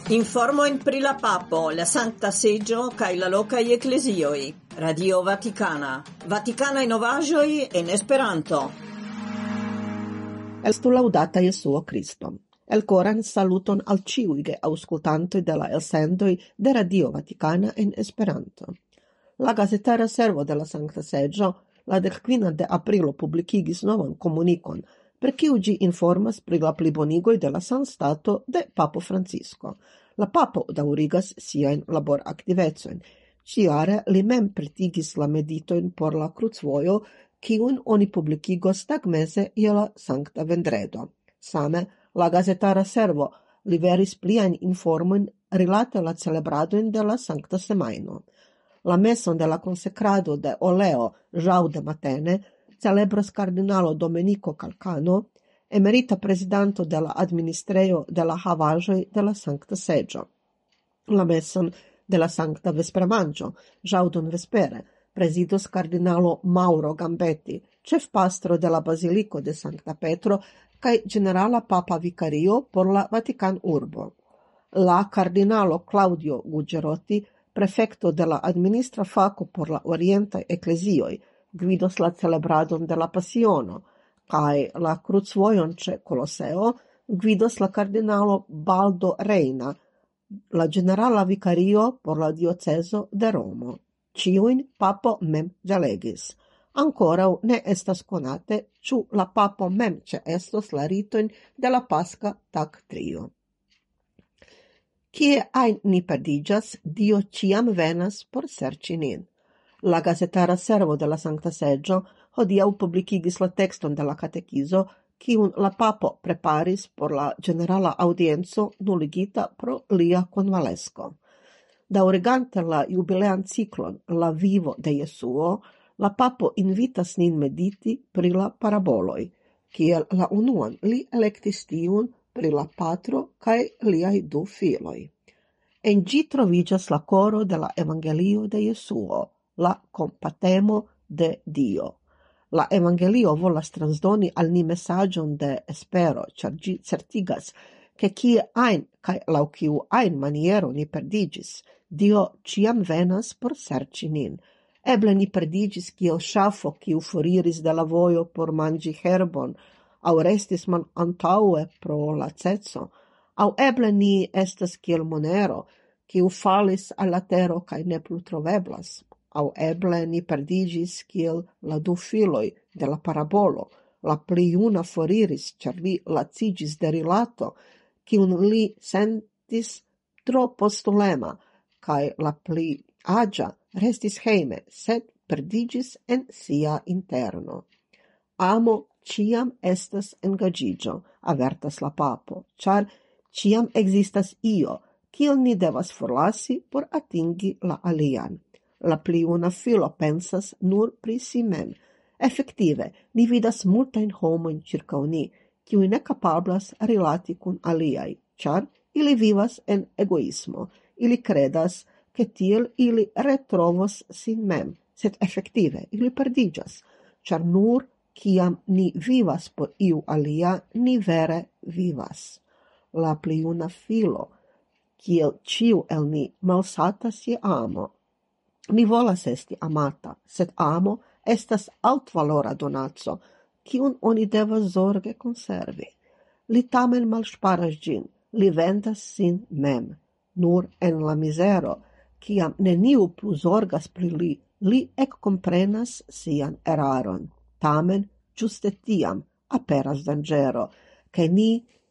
Informojn pri la papo, la Sankta Seĝo kaj la lokaj eklezioj. Radio Vatikana. Vatikanaj novaĵoj en Esperanto. Estu laudata Jesuo Kristo. El coran saluton al ĉiuj aŭskultantoj de la elsendoj de Radio Vatikana en Esperanto. La gazetara servo de la Sankta Seĝo la 15 de aprilo publikigis novan komunikon, per kiu ĝi informas pri la plibonigoj de la sanstato de Papo Francisco. La papo daŭrigas siajn laboraktivecojn. Ĉiare li mem pretigis la meditojn por la krucvojo, kiun oni publikigos tagmeze je la Sankta Vendredo. Same la gazetara servo liveris pliajn informojn rilate la celebradojn de la Sankta Semajno. La meson de la consecrado de Oleo Jaude Matene celebras kardinalo Domenico Calcano, emerita prezidanto de la administrejo de la havaĵoj de la Sankta Seĝo. La meson de la Sankta Vespermanĝo, ĵaŭdon vespere, prezidos kardinalo Mauro Gambetti, ĉefpastro de la Baziliko de Sankta Petro kaj ĝenerala papa vikario por la Vatikan urbo. La kardinalo Claudio Gugerotti, prefekto de la administra fako por la orientaj eklezioj, gvidos la celebradon de la Pasiono, kaj la krucvojon ĉe Koloseo gvidos la kardinalo Baldo Reina, la ĝenerala vikario por la diocezo de Romo. Ĉiujn papo mem delegis. Ankoraŭ ne estas konate, ĉu la papo mem ĉeestos la ritojn de la Paska tagtrio. Kie ajn ni perdiĝas, Dio ĉiam venas por serĉi nin. La gazetara servo de la Sankta Seĝo hodiaŭ publikigis la tekston de la katekizo, kiun la papo preparis por la ĝenerala aŭdienco nuligita pro lia konvalesko. Daŭrigante la jubilean ciklon La vivo de Jesuo, la papo invitas nin mediti pri la paraboloj, kiel la unuan li elektis tiun pri la patro kaj liaj 2 filoj. En ĝi troviĝas la koro de la evangelio de Jesuo, la compatemo de Dio. La evangelio volas transdoni al ni mesaĝon de espero, ĉar ĝi certigas, ke kie ajn kaj laŭ kiu ajn maniero ni perdiĝis, Dio ĉiam venas por serĉi nin. Eble ni perdiĝis kiel ŝafo, kiu foriris de la vojo por manĝi herbon, aŭ restis malantaŭe pro laceco, aŭ eble ni estas kiel monero, kiu falis al la tero kaj ne plu troveblas. Aŭ eble ni perdiĝis kiel la 2 filoj de la parabolo. La pli juna foriris, ĉar li laciĝis de rilato, kiun li sentis tro postulema, kaj la pli aĝa restis hejme, sed perdiĝis en sia interno. Amo ĉiam estas engaĝiĝo, avertas la papo, ĉar ĉiam ekzistas io, kion ni devas forlasi por atingi la alian. La pli juna filo pensas nur pri si mem. Efektive, ni vidas multajn homojn ĉirkaŭ ni, kiuj ne kapablas rilati kun aliaj, ĉar ili vivas en egoismo. Ili kredas, ke tiel ili retrovos sin mem, sed efektive ili perdiĝas, ĉar nur kiam ni vivas por iu alia, ni vere vivas. La pli juna filo, kiel ĉiu el ni, malsatas je amo. Mi volas esti amata, sed amo estas altvalora donaco, kiun oni devas zorge konservi. Li tamen malŝparas ĝin, li vendas sin mem. Nur en la mizero, kiam neniu plu zorgas pri li, li ekkomprenas sian eraron. Tamen, ĝuste tiam aperas danĝero, ke ni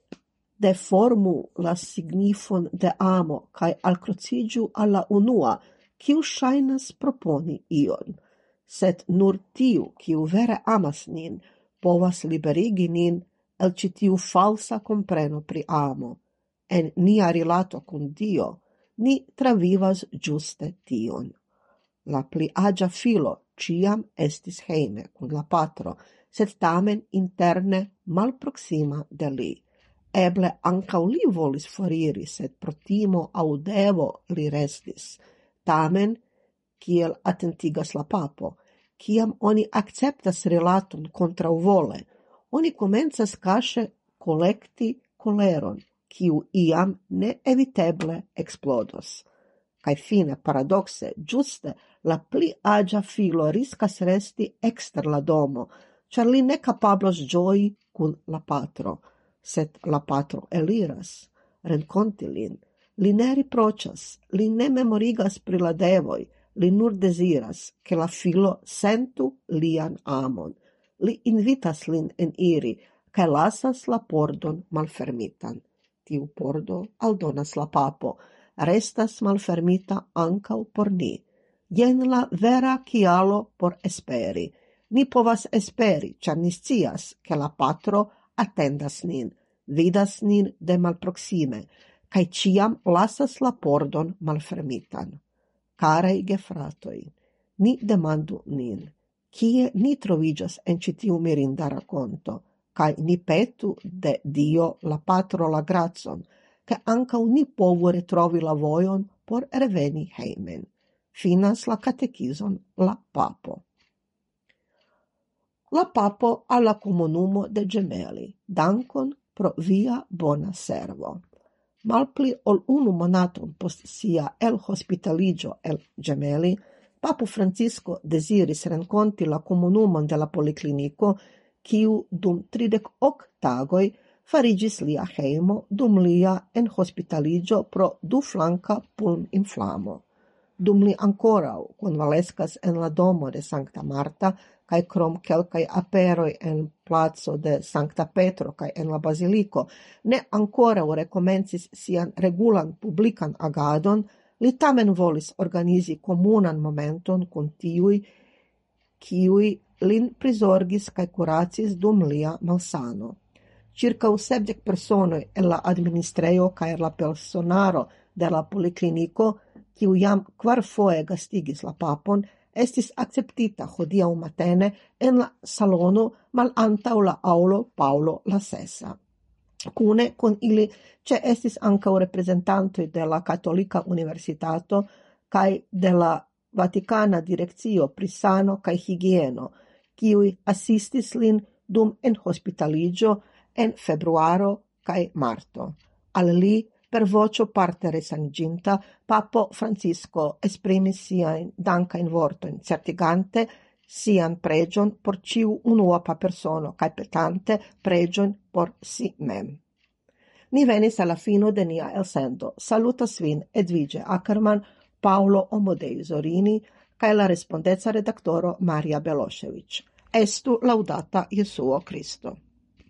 deformu la signifon de amo kaj alkruciĝu al la unua, kiu ŝajnas proponi ion, sed nur tiu, kiu vere amas nin, povas liberigi nin el ĉi tiu falsa kompreno pri amo. En nia rilato kun Dio, ni travivas ĝuste tion. La pli aĝa filo ĉiam estis hejme kun la patro, sed tamen interne malproksima de li. Eble ankaŭ li volis foriri, sed pro timo aŭ devo li restis. Tamen, kiel atentigas la papo, kiam oni akceptas rilaton kontraŭvole, oni komencas kaŝe kolekti koleron, kiu iam neeviteble explodos. Kai fine, paradoxe, giuste, la pli agia filo riscas resti exter la domo, char li ne capablos gioi cun la patro, sed la patro eliras, renconti lin. Li ne riprocias, li ne memorigas pri la devoi, li nur desiras, che la filo sentu lian amon. Li invitas lin en iri, cae lasas la pordon malfermitan. Tiu pordo aldonas la papo, restas malfermita ancau por ni. Jen la vera cialo por esperi. Ni povas esperi, char ni scias, che la patro attendas nin, vidas nin de malproxime, cae ciam lasas la pordon malfermitan. Carei gefratoi, ni demandu nin, kie ni trovigas en citiu mirinda raconto, cae ni petu de Dio la patro la grazon, che ancau ni povu retrovi la voion por reveni heimen. Finas la catechison la papo. La papo alla comunumo de Gemeli, dankon pro via bona servo. Malpli ol 1 monaton post sia el hospitaligio el Gemeli, Papo Francisco desiris renconti la comunumon de la policlinico, kiu dum 38 tagoi farigis lia heimo dum lia en hospitaligio pro duflanca pulminflamo. Dum li ancorau convalescas en la domo de Sancta Marta, cae crom quelcae aperoi en plazo de Sancta Petro cae en la basilico, ne ancorau recomencis sian regulan publican agadon, li tamen volis organizi comunan momenton con tiui, kiui lin prisorgis cae curacis dum lia malsano. Circa 70 personoi en la administreo cae la personaro de la policlinico, kiu jam 4 foje gastigis la papon, estis acceptita hodiaŭ matene en la salono malantaŭ la aŭlo Paŭlo la Sesa. Cune con ili estis ankaŭ reprezentantoj de la Katolika Universitato kaj de la Vatikana Direkcio pri Sano kaj Higieno, kiuj asistis lin dum enhospitaligio en februaro kaj marto. Al li per vocio parte resaniginta, Papo Francisco esprimis siain dankain vortoin, certigante sian pregion por ciu unuopa persono, cae petante pregion por si mem. Ni venis alla fino de nia elsendo. Salutas vin Edvige Ackerman, Paolo Omodei Zorini, cae la respondezza redaktoro Maria Belošević. Estu laudata Jesuo Cristo.